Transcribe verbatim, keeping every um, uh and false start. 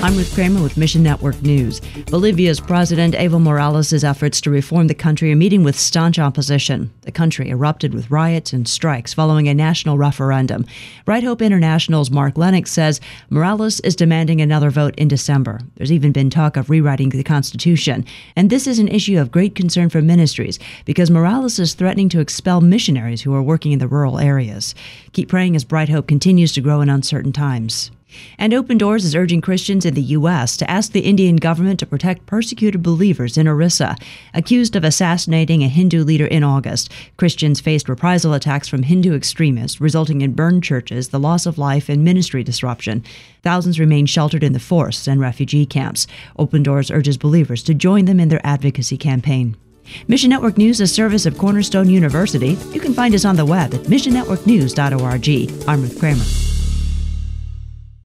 I'm Ruth Kramer with Mission Network News. Bolivia's President Evo Morales' efforts to reform the country are meeting with staunch opposition. The country erupted with riots and strikes following a national referendum. Right Hope International's Mark Lennox says Morales is demanding another vote in December. There's even been talk of rewriting the Constitution. And this is an issue of great concern for ministries because Morales is threatening to expel missionaries who are working in the rural areas. Keep praying as Bright Hope continues to grow in uncertain times. And Open Doors is urging Christians in the U S to ask the Indian government to protect persecuted believers in Orissa. Accused of assassinating a Hindu leader in August, Christians faced reprisal attacks from Hindu extremists, resulting in burned churches, the loss of life, and ministry disruption. Thousands remain sheltered in the forests and refugee camps. Open Doors urges believers to join them in their advocacy campaign. Mission Network News is a service of Cornerstone University. You can find us on the web at mission network news dot org. I'm Ruth Kramer.